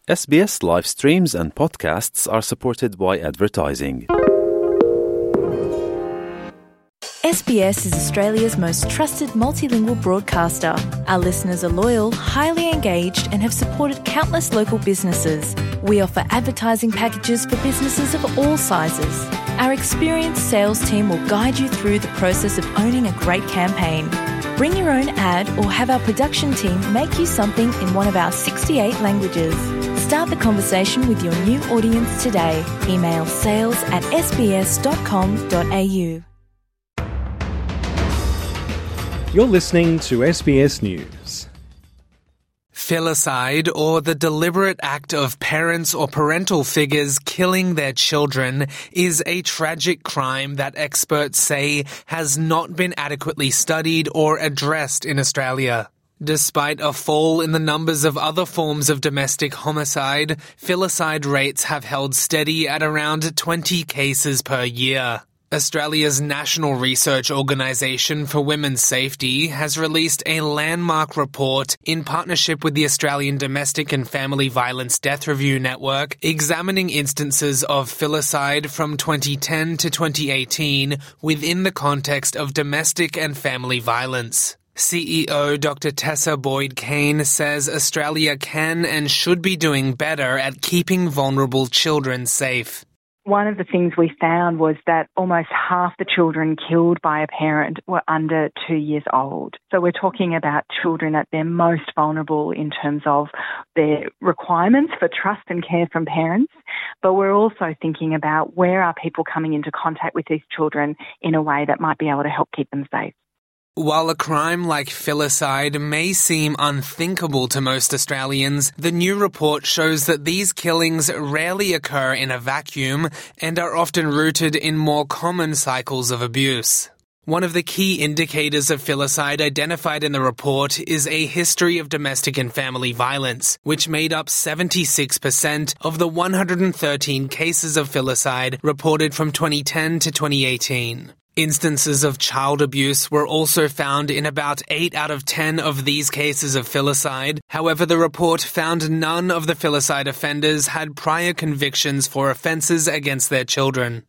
SBS live streams and podcasts are supported by advertising. SBS is Australia's most trusted multilingual broadcaster. Our listeners are loyal, highly engaged and have supported countless local businesses. We offer advertising packages for businesses of all sizes. Our experienced sales team will guide you through the process of owning a great campaign. Bring your own ad or have our production team make you something in one of our 68 languages. Start the conversation with your new audience today. Email sales@sbs.com.au. You're listening to SBS News. Filicide, or the deliberate act of parents or parental figures killing their children, is a tragic crime that experts say has not been adequately studied or addressed in Australia. Despite a fall in the numbers of other forms of domestic homicide, filicide rates have held steady at around 20 cases per year. Australia's National Research Organisation for Women's Safety has released a landmark report in partnership with the Australian Domestic and Family Violence Death Review Network, examining instances of filicide from 2010 to 2018 within the context of domestic and family violence. CEO Dr. Tessa Boyd-Caine says Australia can and should be doing better at keeping vulnerable children safe. One of the things we found was that almost half the children killed by a parent were under 2 years old. So we're talking about children at their most vulnerable in terms of their requirements for trust and care from parents. But we're also thinking about where are people coming into contact with these children in a way that might be able to help keep them safe. While a crime like filicide may seem unthinkable to most Australians, the new report shows that these killings rarely occur in a vacuum and are often rooted in more common cycles of abuse. One of the key indicators of filicide identified in the report is a history of domestic and family violence, which made up 76% of the 113 cases of filicide reported from 2010 to 2018. Instances of child abuse were also found in about 8 out of 10 of these cases of filicide. However, the report found none of the filicide offenders had prior convictions for offences against their children.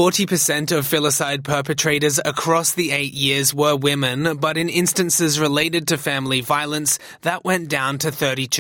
40% of filicide perpetrators across the 8 years were women, but in instances related to family violence, that went down to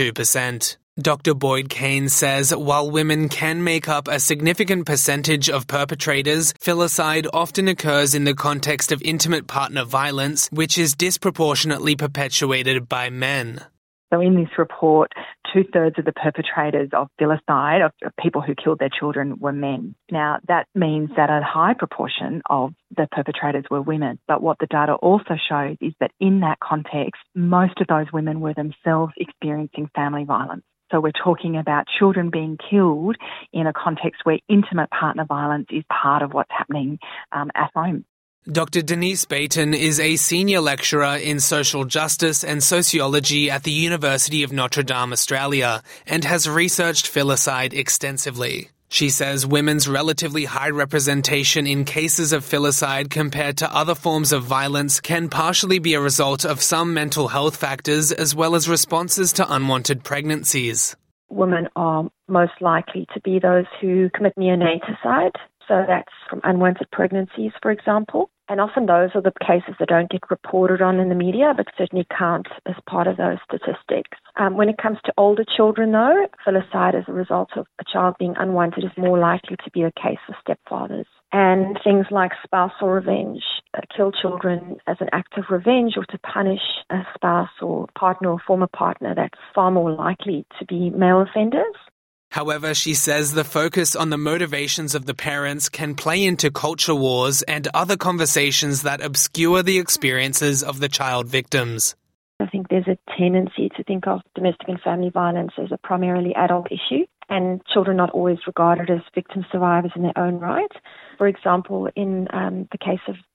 32%. Dr. Boyd-Caine says while women can make up a significant percentage of perpetrators, filicide often occurs in the context of intimate partner violence, which is disproportionately perpetuated by men. So in this report, 2/3 of the perpetrators of filicide, of people who killed their children, were men. Now, that means that a high proportion of the perpetrators were women. But what the data also shows is that in that context, most of those women were themselves experiencing family violence. So we're talking about children being killed in a context where intimate partner violence is part of what's happening at home. Dr. Denise Baton is a senior lecturer in social justice and sociology at the University of Notre Dame, Australia, and has researched filicide extensively. She says women's relatively high representation in cases of filicide compared to other forms of violence can partially be a result of some mental health factors as well as responses to unwanted pregnancies. Women are most likely to be those who commit neonaticide, so that's from unwanted pregnancies, for example. And often those are the cases that don't get reported on in the media, but certainly count as part of those statistics. When it comes to older children, though, filicide as a result of a child being unwanted is more likely to be the case for stepfathers. And things like spousal revenge, kill children as an act of revenge or to punish a spouse or partner or former partner, that's far more likely to be male offenders. However, she says the focus on the motivations of the parents can play into culture wars and other conversations that obscure the experiences of the child victims. I think there's a tendency to think of domestic and family violence as a primarily adult issue, and children not always regarded as victim survivors in their own right. For example, in the case of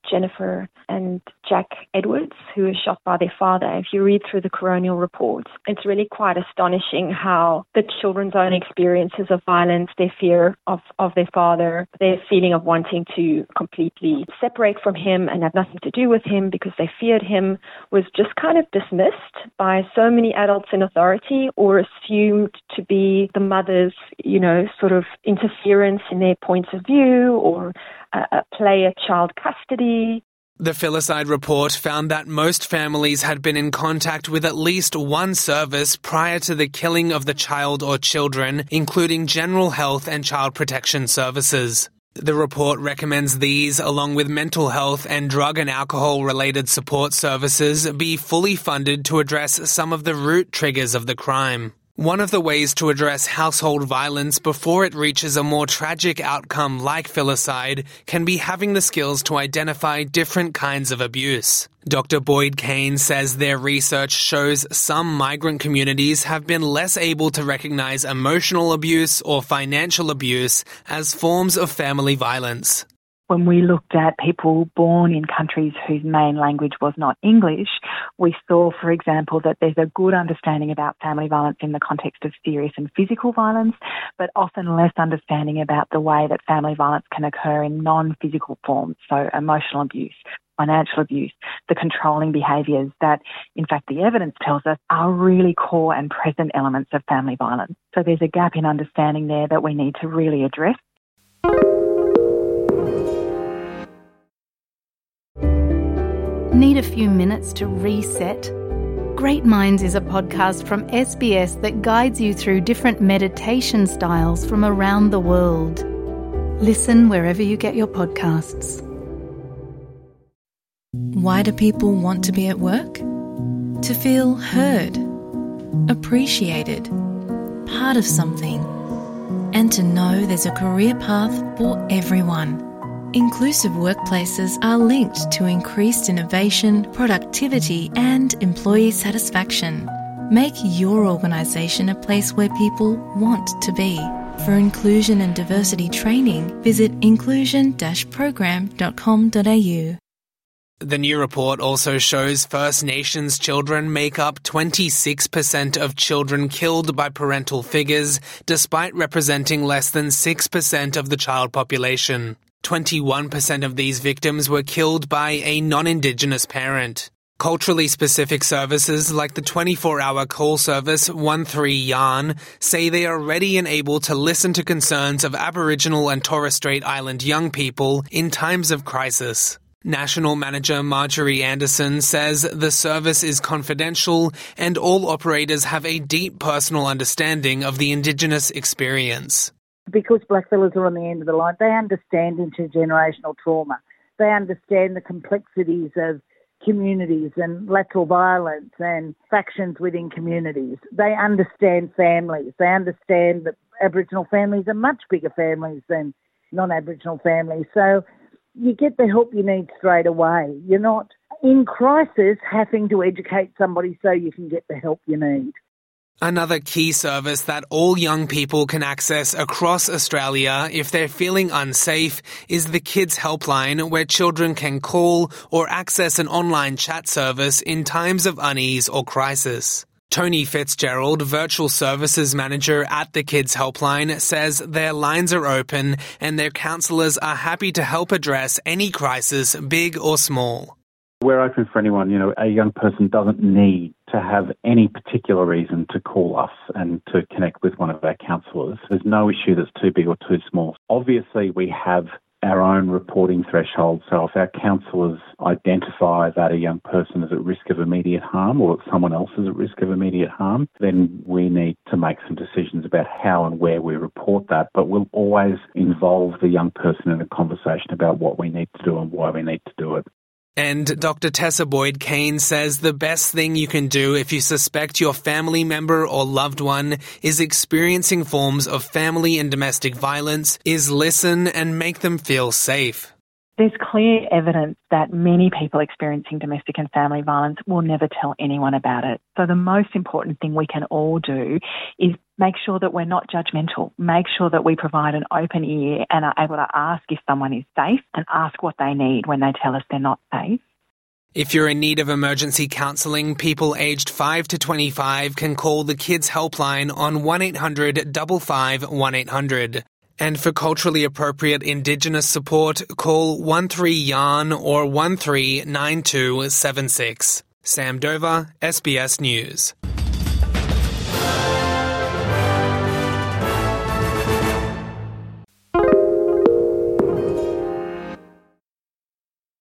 Jennifer and Jack Edwards, who was shot by their father. If you read through the coronial reports, it's really quite astonishing how the children's own experiences of violence, their fear of their father, their feeling of wanting to completely separate from him and have nothing to do with him because they feared him, was just kind of dismissed by so many adults in authority, or assumed to be the mother's, sort of interference in their points of view, or play at child custody. The Filicide report found that most families had been in contact with at least one service prior to the killing of the child or children, including general health and child protection services. The report recommends these, along with mental health and drug and alcohol-related support services, be fully funded to address some of the root triggers of the crime. One of the ways to address household violence before it reaches a more tragic outcome like filicide can be having the skills to identify different kinds of abuse. Dr. Boyd Kane says their research shows some migrant communities have been less able to recognize emotional abuse or financial abuse as forms of family violence. When we looked at people born in countries whose main language was not English, we saw, for example, that there's a good understanding about family violence in the context of serious and physical violence, but often less understanding about the way that family violence can occur in non-physical forms, so emotional abuse, financial abuse, the controlling behaviours that, in fact, the evidence tells us are really core and present elements of family violence. So there's a gap in understanding there that we need to really address. Need a few minutes to reset? Great Minds is a podcast from SBS that guides you through different meditation styles from around the world. Listen wherever you get your podcasts. Why do people want to be at work? To feel heard, appreciated, part of something, and to know there's a career path for everyone. Inclusive workplaces are linked to increased innovation, productivity, and employee satisfaction. Make your organisation a place where people want to be. For inclusion and diversity training, visit inclusion-program.com.au. The new report also shows First Nations children make up 26% of children killed by parental figures, despite representing less than 6% of the child population. 21% of these victims were killed by a non-Indigenous parent. Culturally specific services like the 24-hour call service 13 Yarn say they are ready and able to listen to concerns of Aboriginal and Torres Strait Island young people in times of crisis. National Manager Marjorie Anderson says the service is confidential and all operators have a deep personal understanding of the Indigenous experience. Because blackfellas are on the end of the line, they understand intergenerational trauma. They understand the complexities of communities and lateral violence and factions within communities. They understand families. They understand that Aboriginal families are much bigger families than non-Aboriginal families. So you get the help you need straight away. You're not in crisis having to educate somebody so you can get the help you need. Another key service that all young people can access across Australia if they're feeling unsafe is the Kids Helpline, where children can call or access an online chat service in times of unease or crisis. Tony Fitzgerald, Virtual Services Manager at the Kids Helpline, says their lines are open and their counsellors are happy to help address any crisis, big or small. We're open for anyone. A young person doesn't need to have any particular reason to call us and to connect with one of our counsellors. There's no issue that's too big or too small. Obviously, we have our own reporting threshold. So if our counsellors identify that a young person is at risk of immediate harm or that someone else is at risk of immediate harm, then we need to make some decisions about how and where we report that. But we'll always involve the young person in a conversation about what we need to do and why we need to do it. And Dr. Tessa Boyd Kane says the best thing you can do if you suspect your family member or loved one is experiencing forms of family and domestic violence is listen and make them feel safe. There's clear evidence that many people experiencing domestic and family violence will never tell anyone about it. So the most important thing we can all do is make sure that we're not judgmental. Make sure that we provide an open ear and are able to ask if someone is safe and ask what they need when they tell us they're not safe. If you're in need of emergency counselling, people aged 5 to 25 can call the Kids Helpline on 1800 55 1800. And for culturally appropriate Indigenous support, call 13-YARN or 139276. Sam Dover, SBS News.